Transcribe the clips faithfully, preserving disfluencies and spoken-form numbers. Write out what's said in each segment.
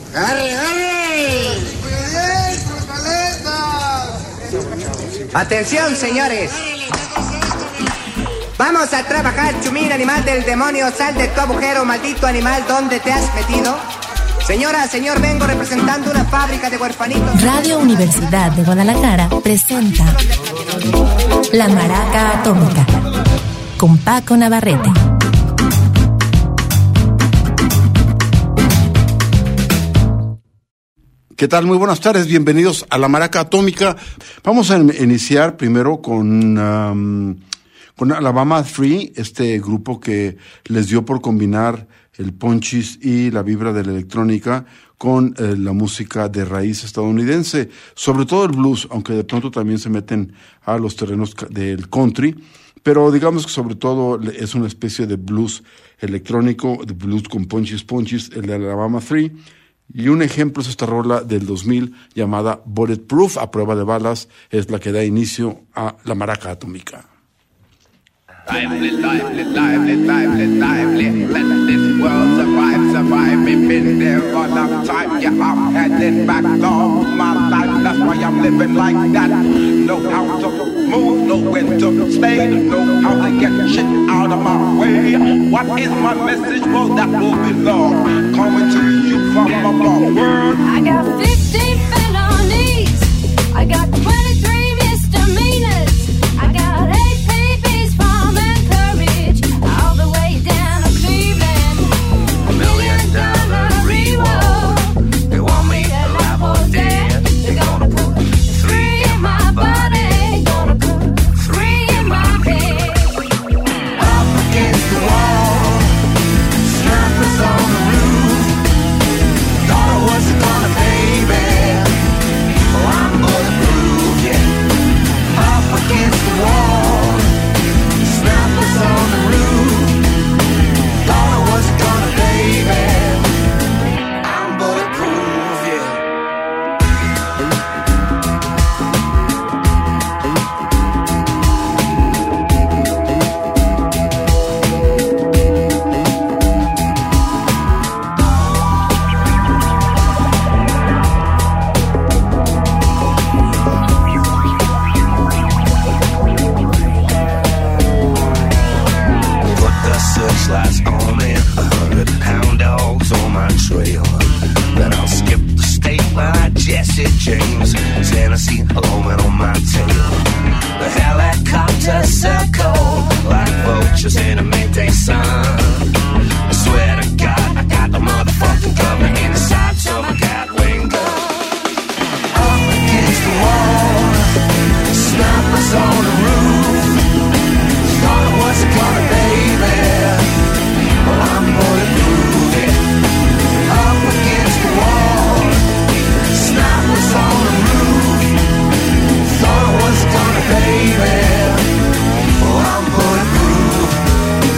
¡Arre, arre! Atención, señores. Vamos a trabajar, chumín, animal del demonio. Sal de tu agujero, maldito animal, ¿dónde te has metido? Señora, señor, vengo representando una fábrica de huerfanitos. Radio Universidad de Guadalajara presenta La Maraca Atómica con Paco Navarrete. ¿Qué tal? Muy buenas tardes, bienvenidos a La Maraca Atómica. Vamos a iniciar primero con, um, con Alabama tres, este grupo que les dio por combinar el punchis y la vibra de la electrónica con eh, la música de raíz estadounidense, sobre todo el blues, aunque de pronto también se meten a los terrenos del country, pero digamos que sobre todo es una especie de blues electrónico, de blues con punchis, punchis, el de Alabama tres. Y un ejemplo es esta rola del dos mil llamada Bulletproof, a prueba de balas, es la que da inicio a La Maraca Atómica. Lively, lively, lively, lively, lively. Let this world survive, survive. We've been there for a long time. Yeah, I'm heading back all my life. That's why I'm living like that. Know how to move, know when to stay, know how to get shit out of my way. What is my message? Well, that will be love coming to you from above. Word. I got fifteen felonies. I got twenty-three misdemeanors. I got eight babies from Anchorage all the way down to Cleveland. A million dollar reward. They want me alive or dead. They're gonna put three in my body. Gonna put three in my head. Up against the wall, snappers on the roof. Thought I wasn't gonna, baby. Oh, I'm bulletproof, yeah. Up against the wall, snappers on the roof. Thought I wasn't gonna, baby. I'm bulletproof, yeah. Put the searchlights on me, a hundred hound dogs on my trail. Then I'll skip the state like Jesse James, Tennessee, alone on my tail. The helicopter circle like vultures in a midday sun. I swear to God, I got the motherfucking cover inside of my Gatling gun. Up against the wall, snappers on the roof. Thought I wasn't gonna, baby. Well, I'm bulletproof, yeah. Up against the wall, snappers on the roof. Thought I wasn't gonna, baby. Well, I'm bulletproof.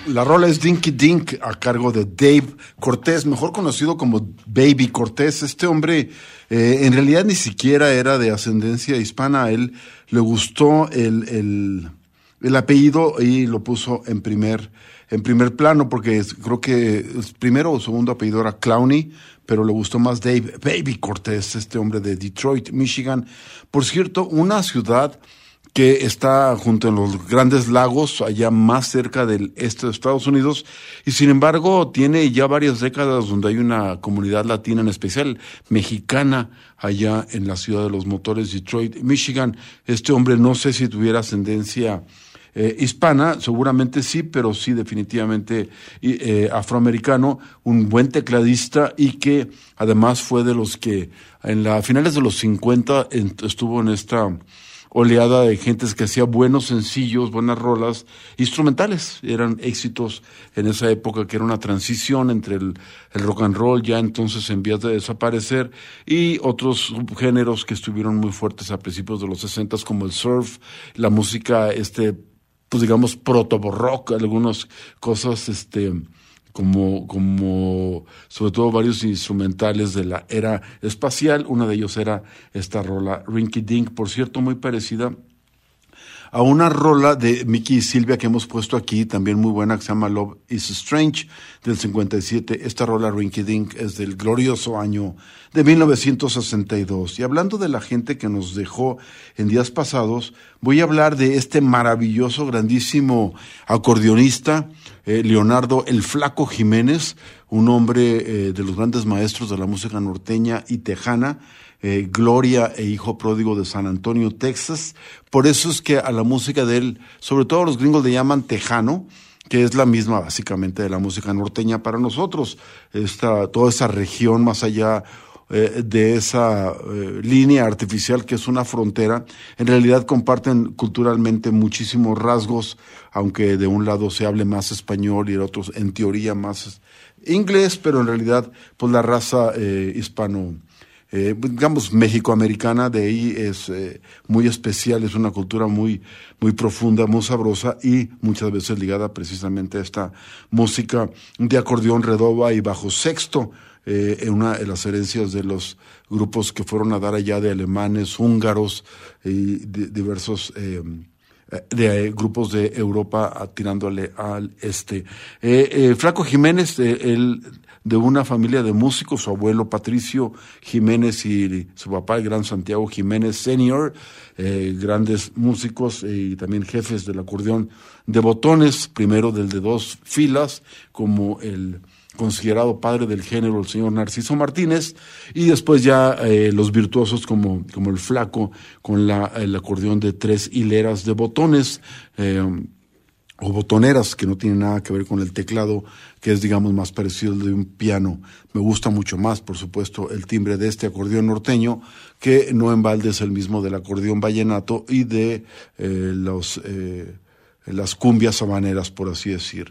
La rola es Dinky Dink a cargo de Dave Cortés, mejor conocido como Baby Cortés. Este hombre eh, en realidad ni siquiera era de ascendencia hispana. A él le gustó el, el, el apellido y lo puso en primer, en primer plano porque es, creo que el primero o segundo apellido era Clowney, pero le gustó más Dave Baby Cortés, este hombre de Detroit, Michigan. Por cierto, una ciudad que está junto a los Grandes Lagos, allá más cerca del este de Estados Unidos, y sin embargo tiene ya varias décadas donde hay una comunidad latina, en especial mexicana, allá en la ciudad de los motores, Detroit, Michigan. Este hombre no sé si tuviera ascendencia eh, hispana, seguramente sí, pero sí definitivamente eh, afroamericano, un buen tecladista y que además fue de los que en la finales de los cincuenta en, estuvo en esta oleada de gentes que hacía buenos sencillos, buenas rolas, instrumentales. Eran éxitos en esa época, que era una transición entre el, el rock and roll, ya entonces en vías de desaparecer, y otros géneros que estuvieron muy fuertes a principios de los sesentas, como el surf, la música, este, pues digamos, proto-rock, algunas cosas, este, como, como, sobre todo varios instrumentales de la era espacial. Una de ellos era esta rola Rinky Dink, por cierto, muy parecida a una rola de Mickey y Silvia que hemos puesto aquí, también muy buena, que se llama Love is Strange, del cincuenta y siete. Esta rola Rinky Dink es del glorioso año de mil novecientos sesenta y dos. Y hablando de la gente que nos dejó en días pasados, voy a hablar de este maravilloso, grandísimo acordeonista, eh, Leonardo el Flaco Jiménez, un hombre eh, de los grandes maestros de la música norteña y tejana, eh, gloria e hijo pródigo de San Antonio, Texas. Por eso es que a la música de él, sobre todo los gringos le llaman tejano, que es la misma básicamente de la música norteña para nosotros. Esta, toda esa región más allá eh, de esa eh, línea artificial que es una frontera, en realidad comparten culturalmente muchísimos rasgos, aunque de un lado se hable más español y de otros en teoría más inglés, pero en realidad pues la raza eh, hispano, eh, digamos mexicoamericana de ahí es eh, muy especial, es una cultura muy muy profunda, muy sabrosa y muchas veces ligada precisamente a esta música de acordeón, redoba y bajo sexto, eh, en una de las herencias de los grupos que fueron a dar allá de alemanes, húngaros y de, diversos eh, de eh, grupos de Europa tirándole al este. Eh, eh, Flaco Jiménez, eh, él de una familia de músicos, su abuelo Patricio Jiménez y su papá, el gran Santiago Jiménez Senior, eh, grandes músicos y también jefes del acordeón de botones, primero del de dos filas, como el considerado padre del género, el señor Narciso Martínez, y después ya eh, los virtuosos como, como el Flaco, con la, el acordeón de tres hileras de botones, eh, o botoneras, que no tienen nada que ver con el teclado, que es, digamos, más parecido al de un piano. Me gusta mucho más, por supuesto, el timbre de este acordeón norteño, que no en balde es el mismo del acordeón vallenato y de eh, los... Eh, las cumbias habaneras, por así decir.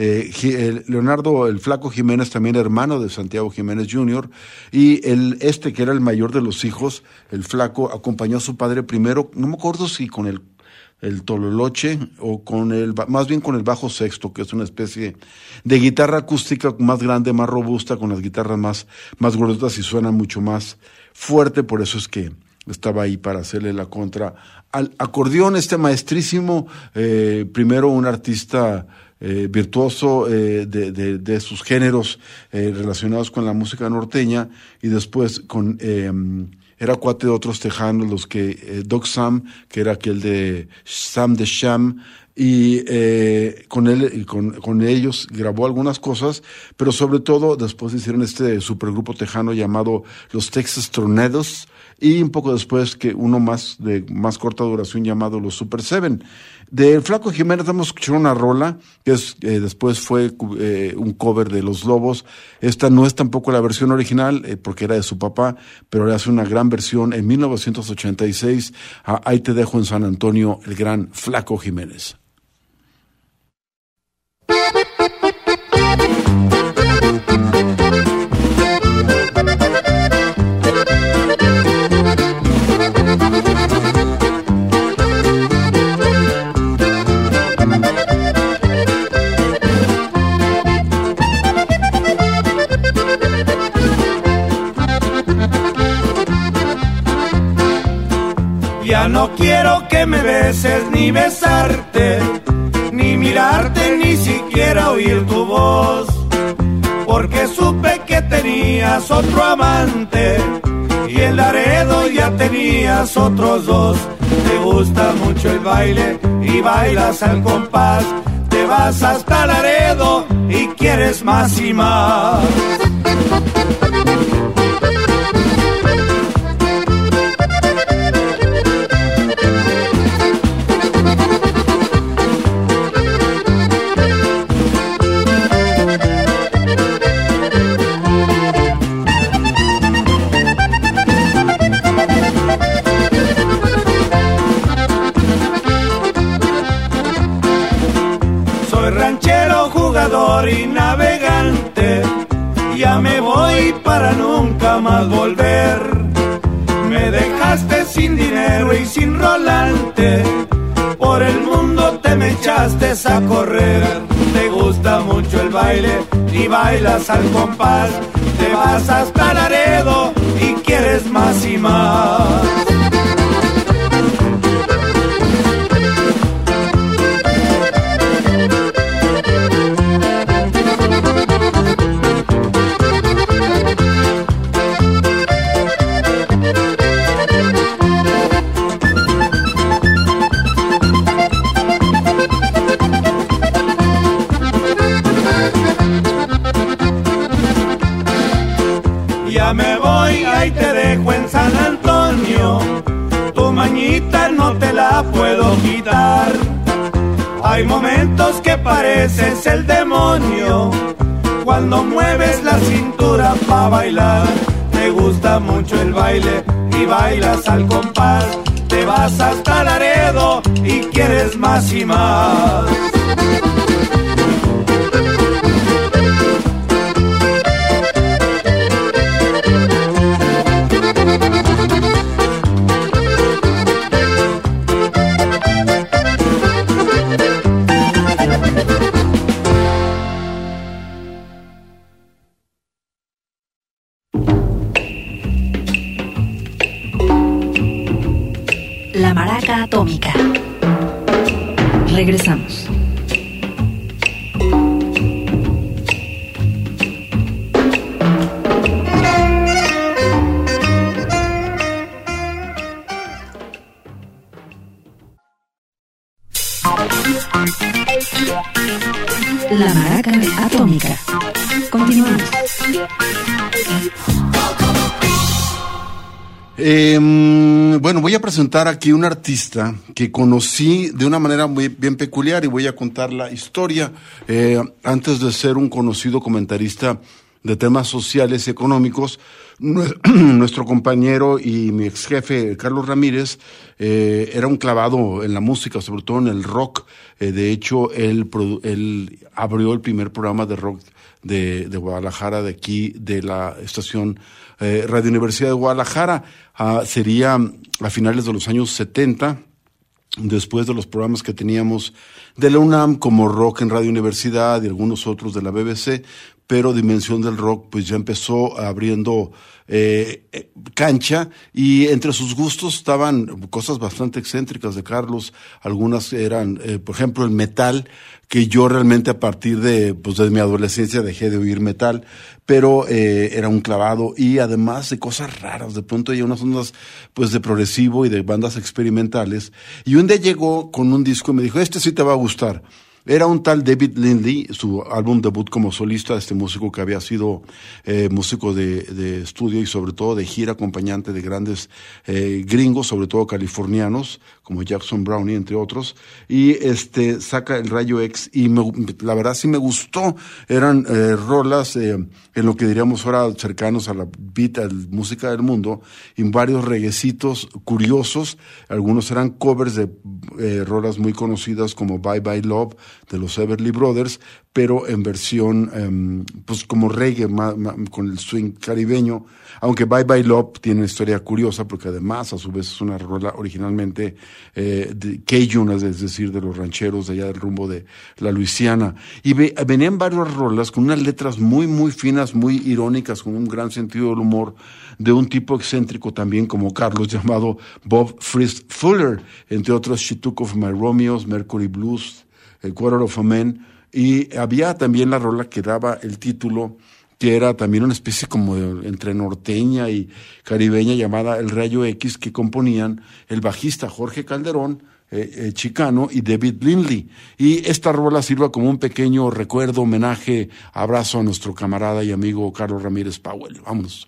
Eh, Leonardo el Flaco Jiménez, también hermano de Santiago Jiménez junior, y el este que era el mayor de los hijos, el Flaco, acompañó a su padre primero, no me acuerdo si con el el tololoche o con el, más bien con el bajo sexto, que es una especie de guitarra acústica más grande, más robusta, con las guitarras más, más gordotas y suena mucho más fuerte, por eso es que estaba ahí para hacerle la contra al acordeón, este maestrísimo, eh, primero un artista eh, virtuoso eh, de, de, de sus géneros eh, relacionados con la música norteña, y después con eh, era cuate de otros tejanos, los que eh, Doc Sam, que era aquel de Sam de Sham, y eh, con él con, con ellos grabó algunas cosas, pero sobre todo después hicieron este supergrupo tejano llamado los Texas Tornadoes, y un poco después que uno más de más corta duración llamado los Super Seven. De Flaco Jiménez vamos a escuchar una rola que es eh, después fue eh, un cover de Los Lobos. Esta no es tampoco la versión original eh, porque era de su papá, pero le hace una gran versión en mil novecientos ochenta y seis a Ahí te dejo en San Antonio, el gran Flaco Jiménez. quiero que me beses ni besarte, ni mirarte, ni siquiera oír tu voz, porque supe que tenías otro amante y en Laredo ya tenías otros dos. Te gusta mucho el baile y bailas al compás, te vas hasta Laredo y quieres más y más. Y navegante, ya me voy para nunca más volver. Me dejaste sin dinero y sin rolante, por el mundo te me echaste a correr. Te gusta mucho el baile y bailas al compás, te vas hasta Laredo y quieres más y más. Me voy, ahí te dejo en San Antonio, tu mañita no te la puedo quitar. Hay momentos que pareces el demonio cuando mueves la cintura pa' bailar. Te gusta mucho el baile y bailas al compás, te vas hasta Laredo y quieres más y más. La Maraca Atómica. Regresamos. La Maraca Atómica. Continuamos. Eh, bueno, voy a presentar aquí un artista que conocí de una manera muy bien peculiar y voy a contar la historia. Eh, antes de ser un conocido comentarista de temas sociales y económicos, nuestro compañero y mi ex jefe, Carlos Ramírez, eh, era un clavado en la música, sobre todo en el rock. Eh, de hecho, él, él abrió el primer programa de rock de, de Guadalajara, de aquí, de la estación eh, Radio Universidad de Guadalajara. Uh, sería a finales de los años setenta, después de los programas que teníamos de la UNAM, como Rock en Radio Universidad y algunos otros de la B B C, pero Dimensión del Rock pues ya empezó abriendo eh, eh, cancha, y entre sus gustos estaban cosas bastante excéntricas de Carlos. Algunas eran, eh, por ejemplo, el metal, que yo realmente a partir de, pues, de mi adolescencia dejé de oír metal, pero eh, era un clavado, y además de cosas raras. De pronto hay unas ondas pues de progresivo y de bandas experimentales, y un día llegó con un disco y me dijo: este sí te va a gustar. Era un tal David Lindley, su álbum debut como solista, este músico que había sido eh, músico de, de estudio y sobre todo de gira, acompañante de grandes eh, gringos, sobre todo californianos, como Jackson Brownie, entre otros, y este saca el Rayo X, y me, la verdad sí me gustó. Eran eh, rolas eh, en lo que diríamos ahora cercanos a la beat, a la música del mundo, y varios reguecitos curiosos. Algunos eran covers de eh, rolas muy conocidas como Bye Bye Love de los Everly Brothers, pero en versión eh, pues como reggae, ma, ma, con el swing caribeño, aunque Bye Bye Love tiene una historia curiosa, porque además a su vez es una rola originalmente eh, de Cajun, es decir, de los rancheros de allá del rumbo de la Luisiana. Y ve, venían varias rolas con unas letras muy, muy finas, muy irónicas, con un gran sentido del humor, de un tipo excéntrico también como Carlos, llamado Bob Fritz Fuller, entre otros She Took Off My Romeos, Mercury Blues, El Quarter of a Man, y había también la rola que daba el título, que era también una especie como de, entre norteña y caribeña, llamada El Rayo X, que componían el bajista Jorge Calderón, eh, eh, chicano, y David Lindley. Y esta rola sirva como un pequeño recuerdo, homenaje, abrazo a nuestro camarada y amigo Carlos Ramírez Powell. Vámonos.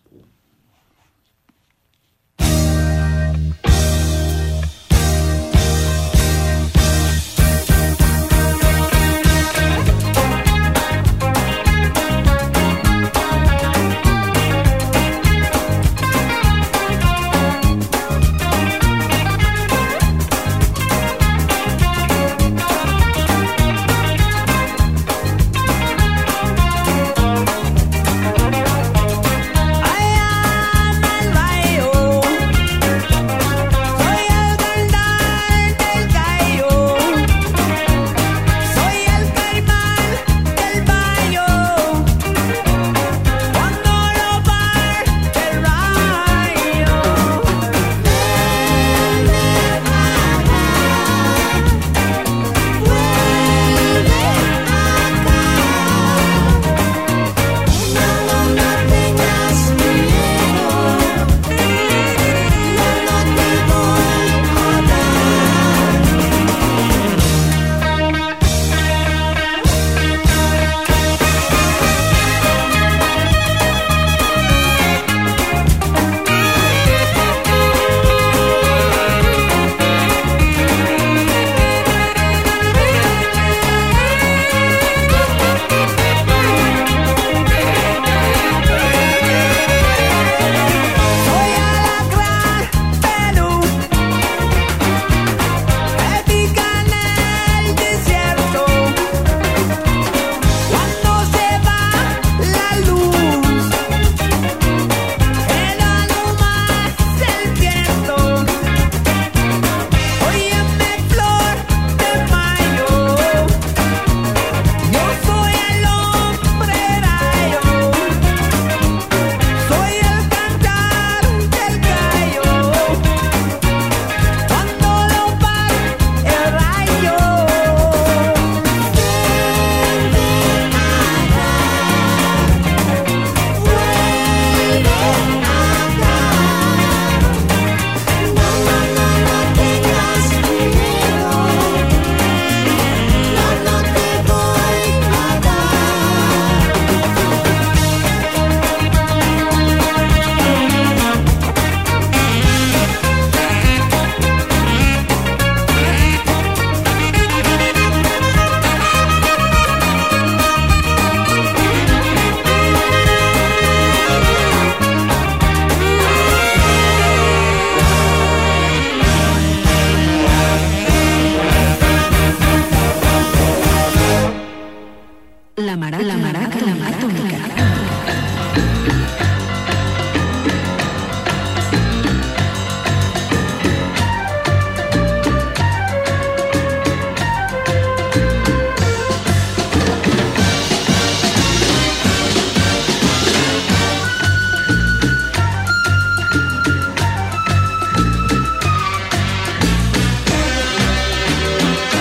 La maraca, la maraca, la maraca atómica.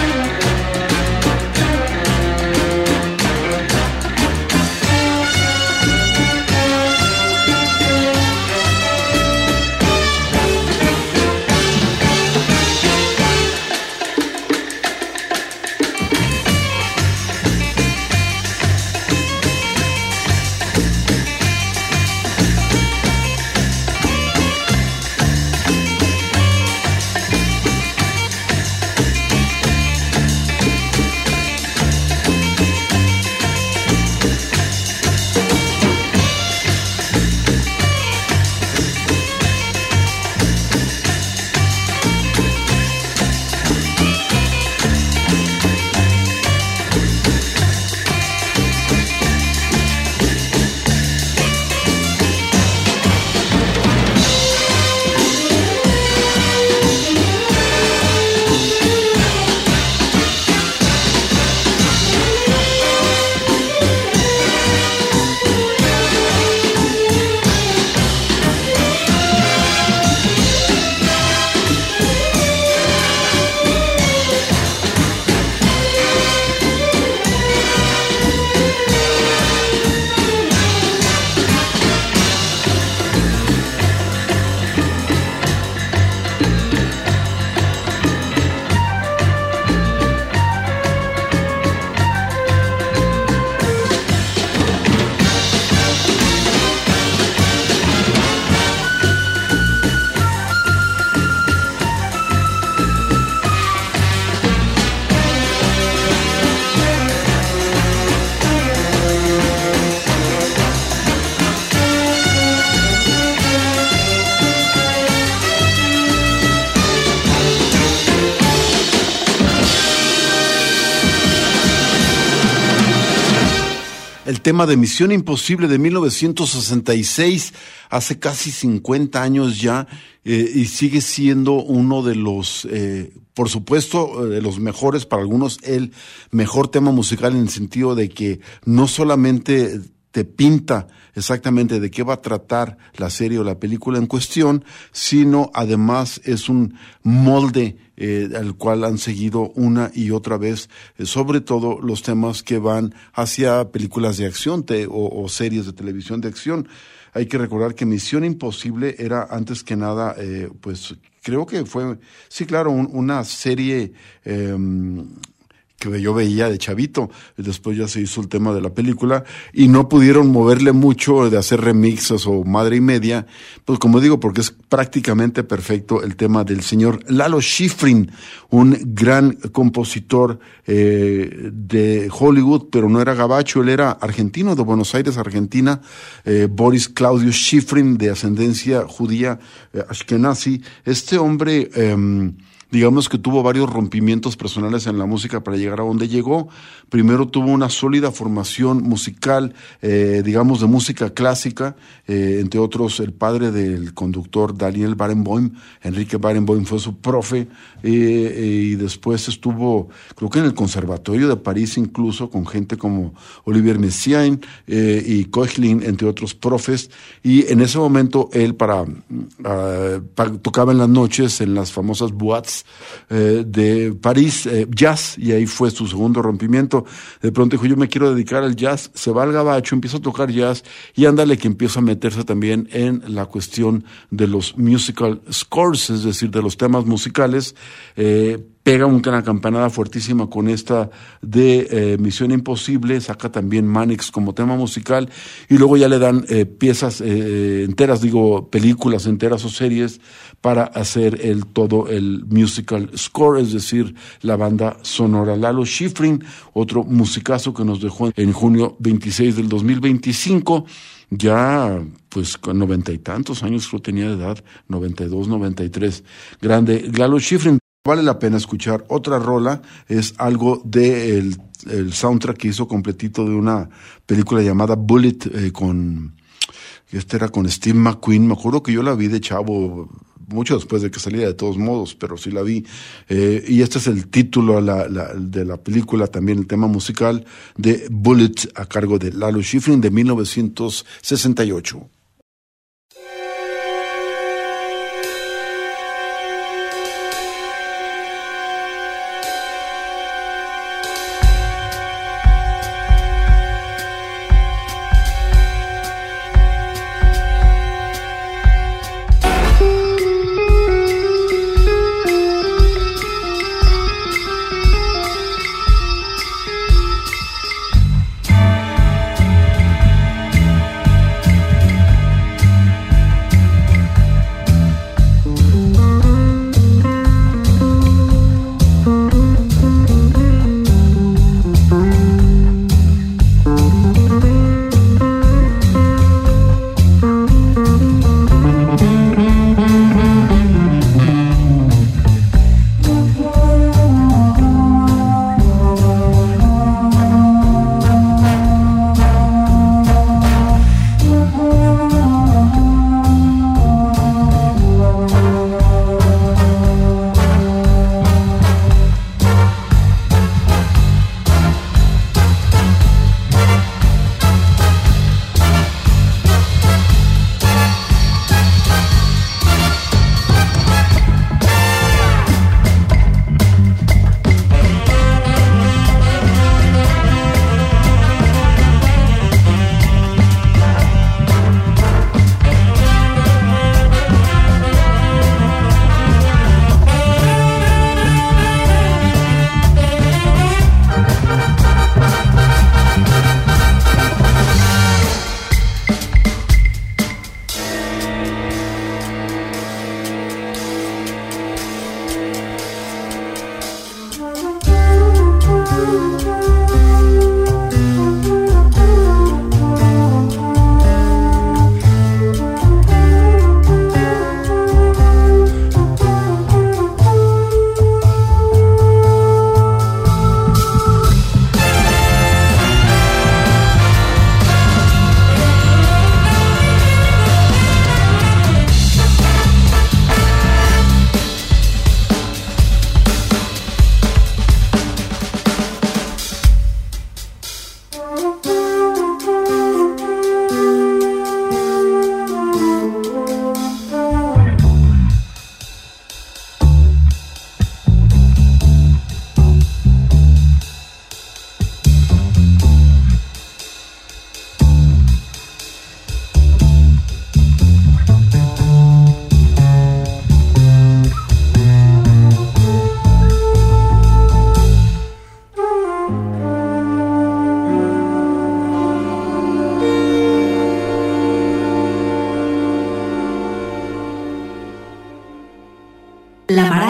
Thank el tema de Misión Imposible de mil novecientos sesenta y seis, hace casi cincuenta años ya, eh, y sigue siendo uno de los, eh, por supuesto, de los mejores, para algunos el mejor tema musical, en el sentido de que no solamente te pinta exactamente de qué va a tratar la serie o la película en cuestión, sino además es un molde eh, al cual han seguido una y otra vez, eh, sobre todo los temas que van hacia películas de acción te, o, o series de televisión de acción. Hay que recordar que Misión Imposible era antes que nada, eh, pues creo que fue, sí claro, un, una serie eh, que yo veía de chavito. Después ya se hizo el tema de la película y no pudieron moverle mucho de hacer remixes o madre y media, pues como digo, porque es prácticamente perfecto el tema del señor Lalo Schifrin, un gran compositor eh, de Hollywood, pero no era gabacho, él era argentino, de Buenos Aires, Argentina. eh, Boris Claudio Schifrin, de ascendencia judía, eh, ashkenazi. Este hombre eh, digamos que tuvo varios rompimientos personales en la música para llegar a donde llegó. Primero tuvo una sólida formación musical, eh, digamos de música clásica, eh, entre otros el padre del conductor Daniel Barenboim, Enrique Barenboim fue su profe, eh, eh, y después estuvo, creo que en el Conservatorio de París incluso, con gente como Olivier Messiaen eh, y Koechlin, entre otros profes, y en ese momento él para, uh, para tocaba en las noches en las famosas boîtes Eh, de París, eh, jazz, y ahí fue su segundo rompimiento. De pronto dijo, yo me quiero dedicar al jazz, se va al gabacho, empieza a tocar jazz, y ándale que empieza a meterse también en la cuestión de los musical scores, es decir, de los temas musicales. eh, Pega una campanada fuertísima con esta de eh, Misión Imposible, saca también Mannix como tema musical, y luego ya le dan eh, piezas eh, enteras, digo, películas enteras o series para hacer el todo el musical score, es decir, la banda sonora. Lalo Schifrin, otro musicazo que nos dejó en junio veintiséis del dos mil veinticinco, ya pues con noventa y tantos años, creo tenía de edad, noventa y dos, noventa y tres, grande Lalo Schifrin. Vale la pena escuchar otra rola, es algo de el, el soundtrack que hizo completito de una película llamada Bullet, eh, con, este era con Steve McQueen. Me acuerdo que yo la vi de chavo, mucho después de que salía, de todos modos, pero sí la vi, eh, y este es el título la, la, de la película, también el tema musical de Bullet, a cargo de Lalo Schifrin, de mil novecientos sesenta y ocho.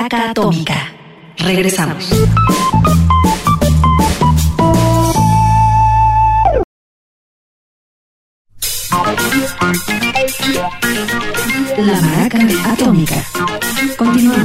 Maraca Atómica. Regresamos. La Maraca Atómica. Continuamos.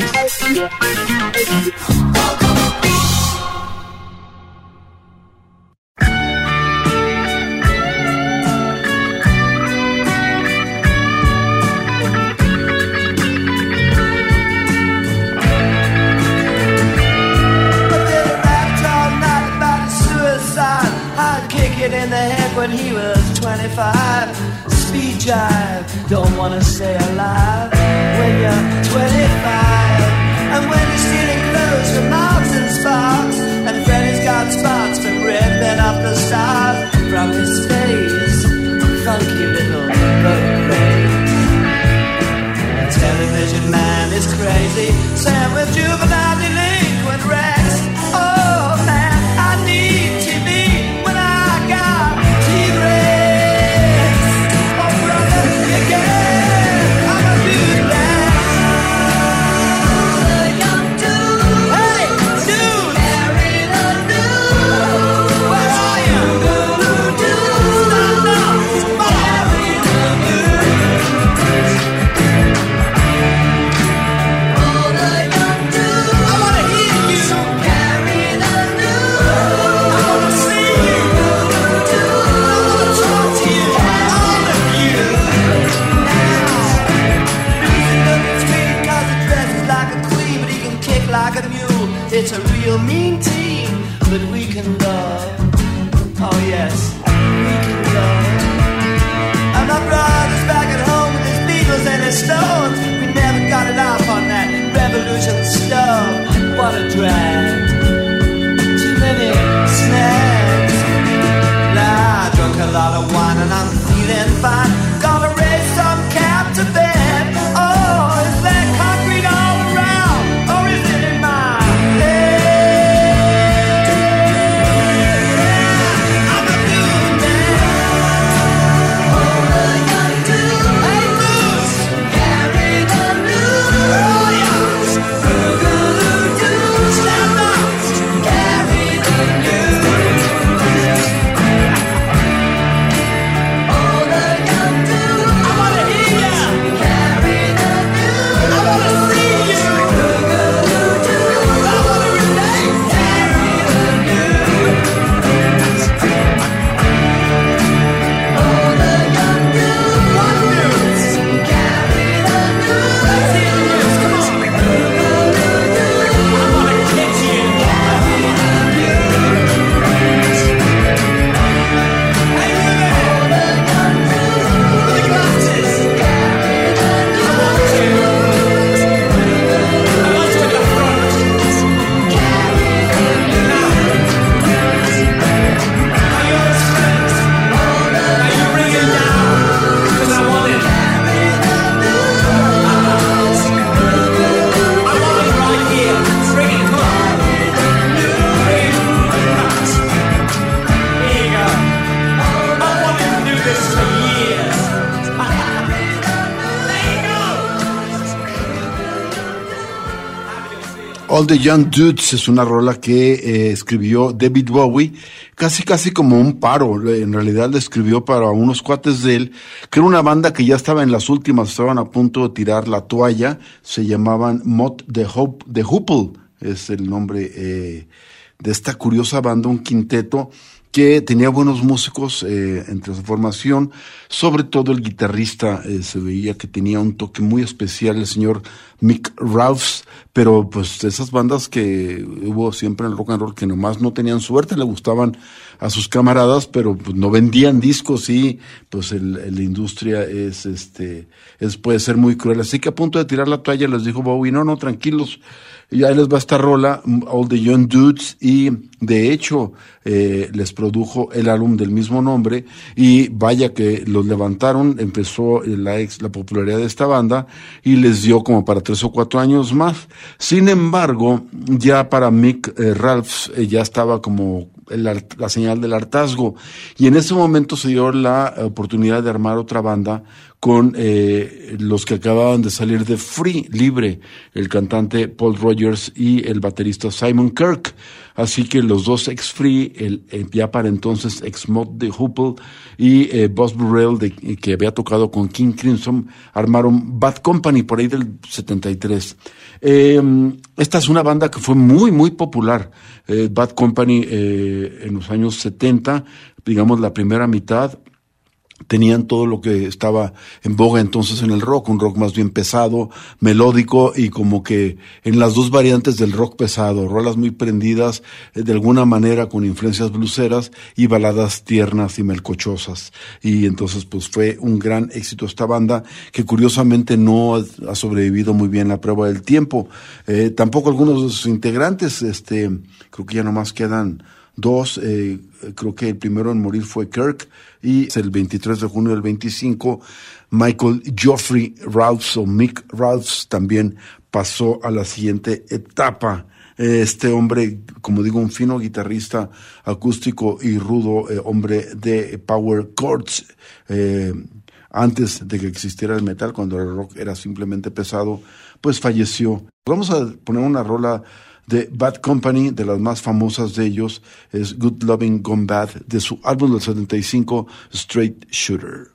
In the head when he was twenty-five. Speed jive, don't wanna stay alive when you're twenty-five. And when you're stealing clothes from Marks and Sparks, and Freddy's got spots from red men off the stars from his face, funky little boat race. Television man is crazy, Sam with juvenile delinquent Rex. Oh man, I need T V. It's a real mean team, but we can love. Oh yes, we can love. And my brother's back at home with his Beatles and his Stones. We never got it off on that revolution stove. What a drag. Too many snags. Nah, I drunk a lot of wine and I'm feeling fine. Gonna raise some cap to bed. Oh, is that concrete all around? Or is it in mine? All the Young Dudes es una rola que eh, escribió David Bowie, casi casi como un paro. En realidad la escribió para unos cuates de él, que era una banda que ya estaba en las últimas, estaban a punto de tirar la toalla. Se llamaban Mott the Hope, the Hoople, es el nombre eh, de esta curiosa banda, un quinteto que tenía buenos músicos eh, entre su formación, sobre todo el guitarrista, eh, se veía que tenía un toque muy especial, el señor Mick Ralphs, pero pues esas bandas que hubo siempre en el rock and roll que nomás no tenían suerte, le gustaban a sus camaradas, pero pues no vendían discos y pues el, el, la industria es este es puede ser muy cruel, así que a punto de tirar la toalla les dijo Bowie, no, no, tranquilos, y ahí les va esta rola, All the Young Dudes, y de hecho eh, les produjo el álbum del mismo nombre, y vaya que los levantaron, empezó la, ex, la popularidad de esta banda, y les dio como para tres o cuatro años más. Sin embargo, ya para Mick eh, Ralphs eh, ya estaba como el, la señal del hartazgo, y en ese momento se dio la oportunidad de armar otra banda con eh, los que acababan de salir de Free, Libre, el cantante Paul Rogers y el baterista Simon Kirke. Así que los dos ex Free, el, el ya para entonces ex Mod de Hoople y eh, Boss Burrell, de, que había tocado con King Crimson, armaron Bad Company por ahí del setenta y tres. Eh, esta es una banda que fue muy, muy popular. Eh, Bad Company eh, en los años setenta, digamos la primera mitad, tenían todo lo que estaba en boga entonces en el rock, un rock más bien pesado, melódico y como que en las dos variantes del rock pesado, rolas muy prendidas, eh, de alguna manera con influencias bluseras y baladas tiernas y melcochosas. Y entonces pues fue un gran éxito esta banda que curiosamente no ha sobrevivido muy bien la prueba del tiempo. Eh, tampoco algunos de sus integrantes, este, creo que ya nomás quedan dos, eh, creo que el primero en morir fue Kirk, y el veintitrés de junio del veinticinco, Michael Geoffrey Rouse o Mick Rouse también pasó a la siguiente etapa. Este hombre, como digo, un fino guitarrista acústico y rudo, eh, hombre de power chords, eh, antes de que existiera el metal, cuando el rock era simplemente pesado, pues falleció. Vamos a poner una rola de Bad Company, de las más famosas de ellos, es Good Lovin' Gone Bad, de su álbum del setenta y cinco, Straight Shooter.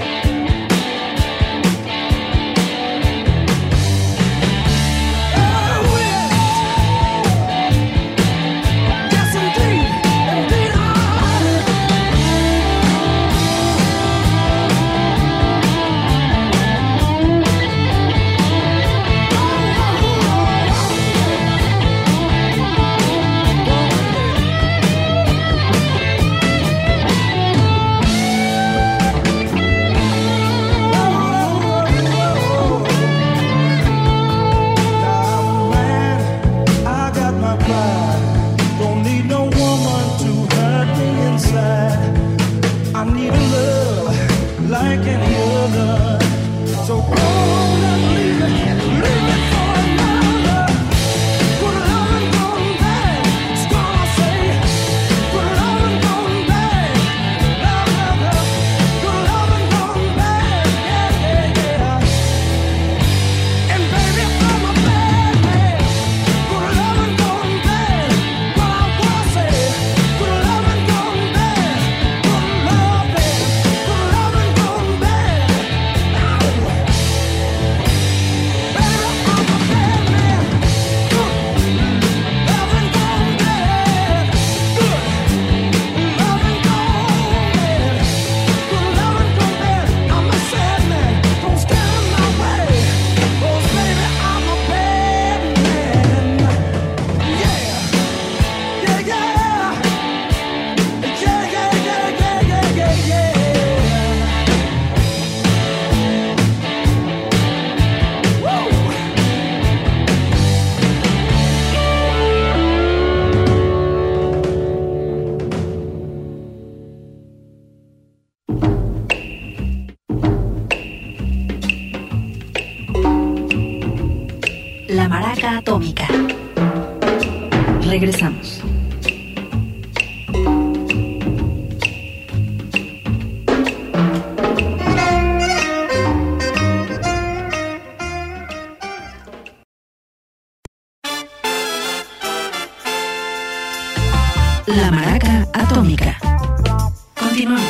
Oh Atómica. Regresamos. La Maraca Atómica. Continuamos.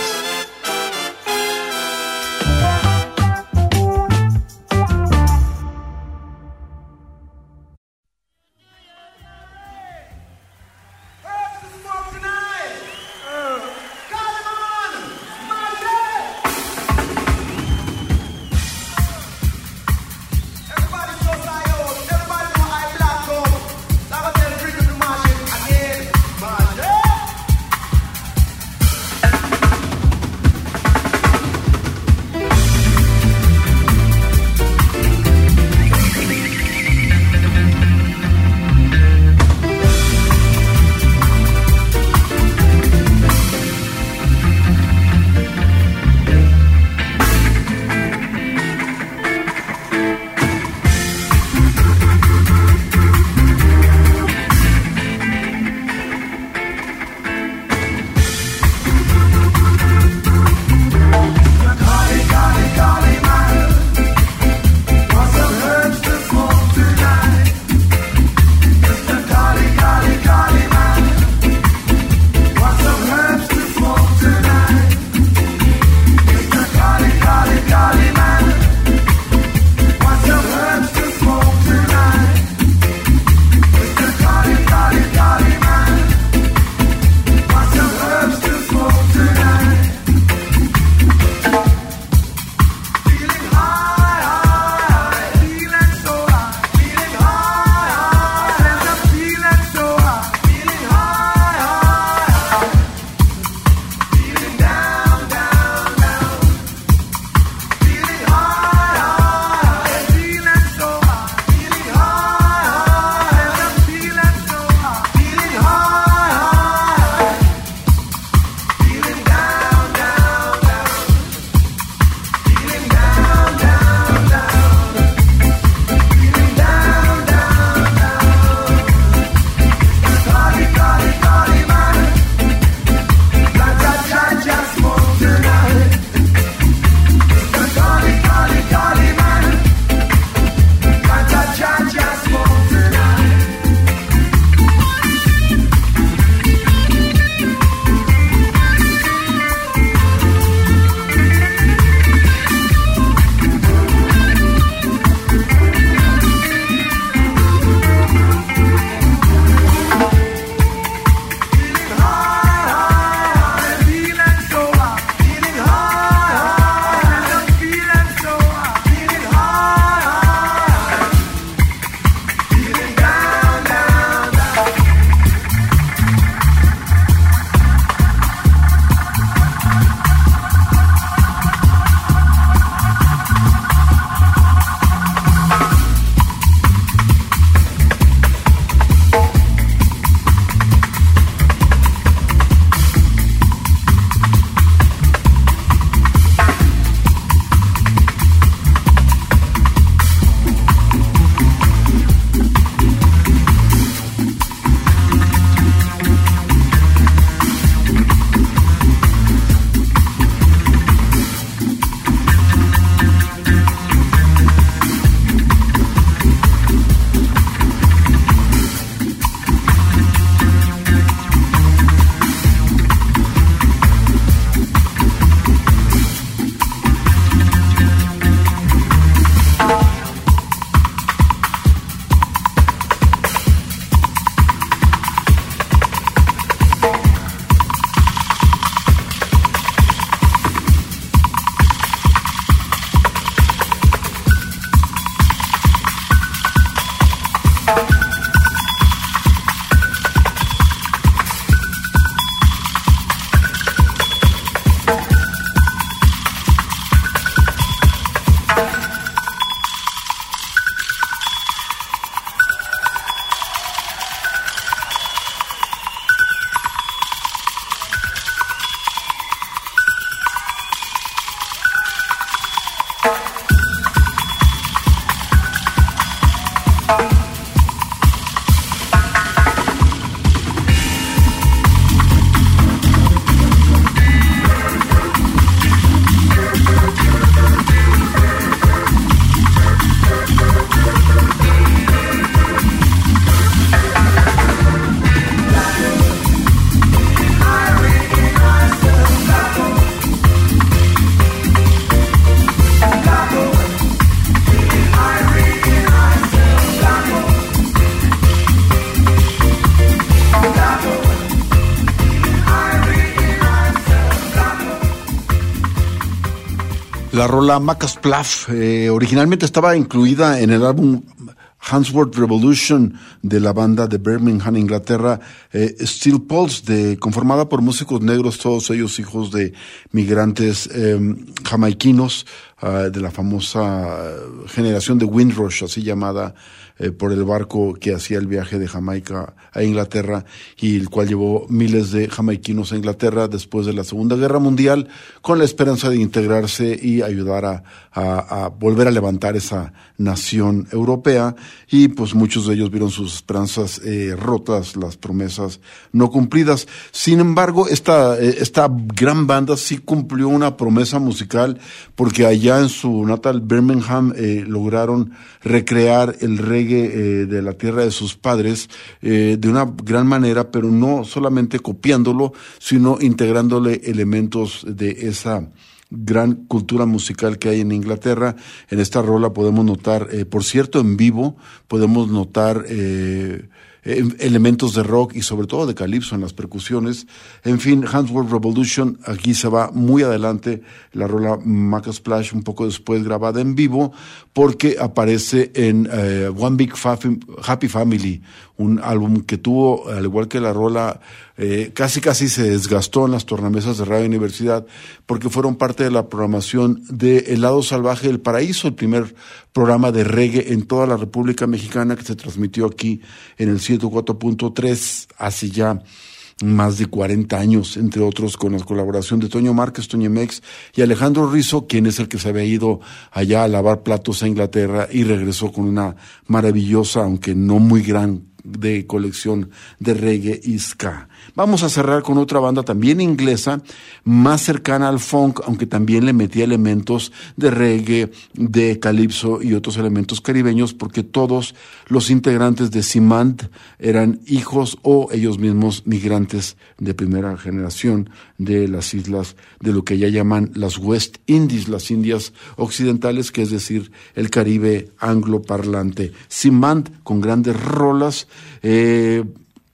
La rola Macasplaf eh, originalmente estaba incluida en el álbum Handsworth Revolution de la banda de Birmingham, Inglaterra, eh, Steel Pulse, de, conformada por músicos negros, todos ellos hijos de migrantes eh, jamaiquinos, uh, de la famosa generación de Windrush, así llamada eh, por el barco que hacía el viaje de Jamaica a Inglaterra y el cual llevó miles de jamaiquinos a Inglaterra después de la Segunda Guerra Mundial con la esperanza de integrarse y ayudar a, a, a volver a levantar esa nación europea, y pues muchos de ellos vieron sus esperanzas eh, rotas, las promesas no cumplidas. Sin embargo, esta, eh, esta gran banda sí cumplió una promesa musical, porque allá en su natal Birmingham eh, lograron recrear el reggae eh, de la tierra de sus padres eh, de una gran manera, pero no solamente copiándolo, sino integrándole elementos de esa gran cultura musical que hay en Inglaterra. En esta rola podemos notar, eh, por cierto, en vivo, podemos notar eh, eh, elementos de rock y sobre todo de calipso en las percusiones. En fin, Handsworth Revolution, aquí se va muy adelante, la rola Macasplash un poco después grabada en vivo, porque aparece en eh, One Big Happy Family, un álbum que tuvo, al igual que la rola, eh, casi casi se desgastó en las tornamesas de Radio Universidad, porque fueron parte de la programación de El Lado Salvaje del Paraíso, el primer programa de reggae en toda la República Mexicana, que se transmitió aquí en el ciento cuatro punto tres hace ya más de cuarenta años, entre otros con la colaboración de Toño Márquez, Toño Mex y Alejandro Rizzo, quien es el que se había ido allá a lavar platos a Inglaterra y regresó con una maravillosa, aunque no muy gran, de colección de reggae y ska. Vamos a cerrar con otra banda también inglesa, más cercana al funk, aunque también le metía elementos de reggae, de calipso y otros elementos caribeños, porque todos los integrantes de Cimand eran hijos o ellos mismos migrantes de primera generación de las islas de lo que ya llaman las West Indies, las Indias Occidentales, que es decir, el Caribe angloparlante. Cimand, con grandes rolas. Eh,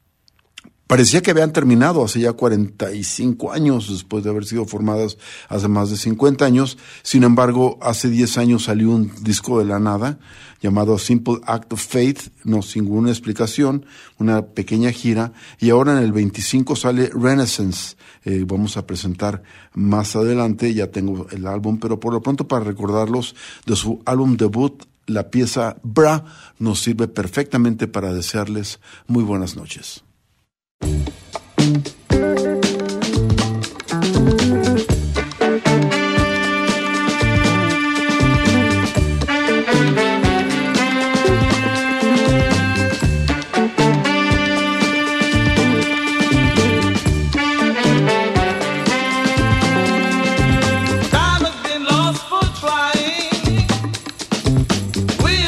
parecía que habían terminado hace ya cuarenta y cinco años, después de haber sido formadas hace más de cincuenta años. Sin embargo, hace diez años salió un disco de la nada llamado Simple Act of Faith, no sin ninguna explicación, una pequeña gira, y ahora en el veinticinco sale Renaissance. Eh, vamos a presentar más adelante, ya tengo el álbum, pero por lo pronto, para recordarlos de su álbum debut, la pieza Bra nos sirve perfectamente para desearles muy buenas noches.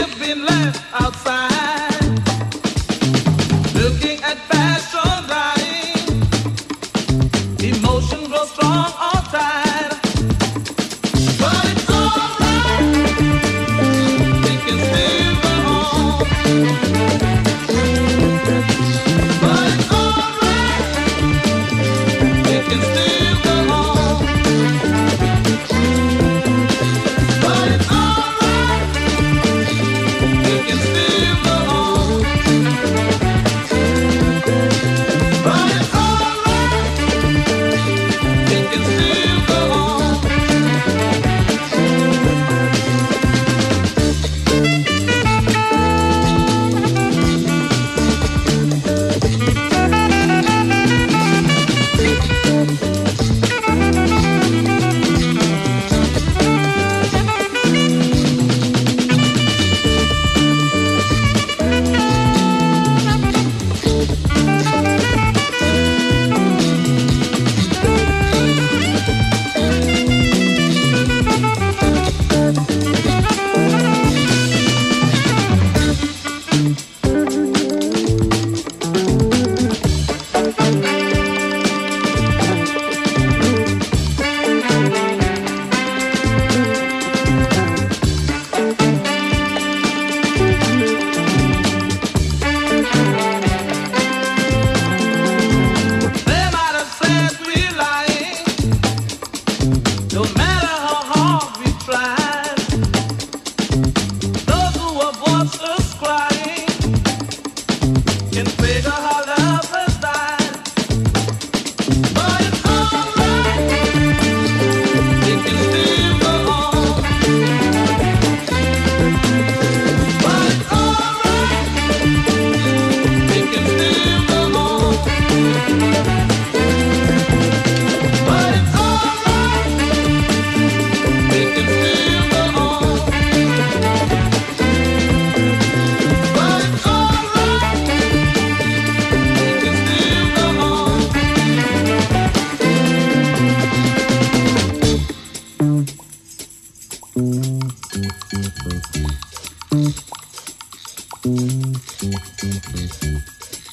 Outside, looking at fashion lying.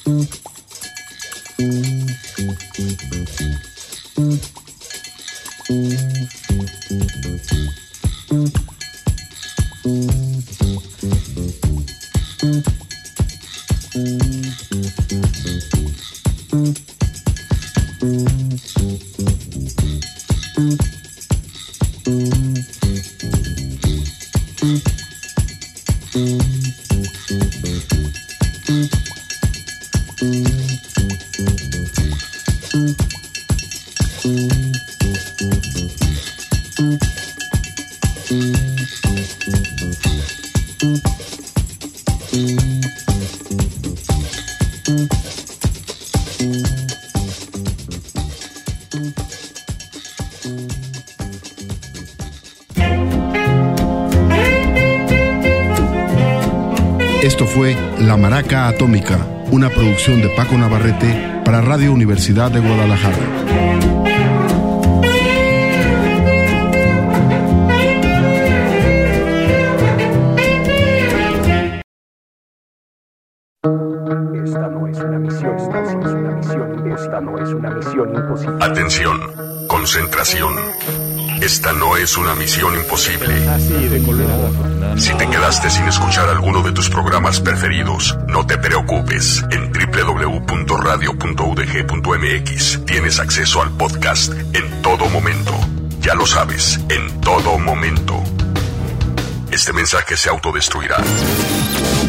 Esto fue La Maraca Atómica, una producción de Paco Navarrete para Radio Universidad de Guadalajara. Esta no es una misión, esta sí es una misión, esta no es una misión imposible. Atención, concentración. Esta no es una misión imposible. Así de colorado. Si te quedaste sin escuchar alguno de tus programas preferidos, no te preocupes. En doble u doble u doble u punto radio punto u d g punto m x tienes acceso al podcast en todo momento. Ya lo sabes, en todo momento. Este mensaje se autodestruirá.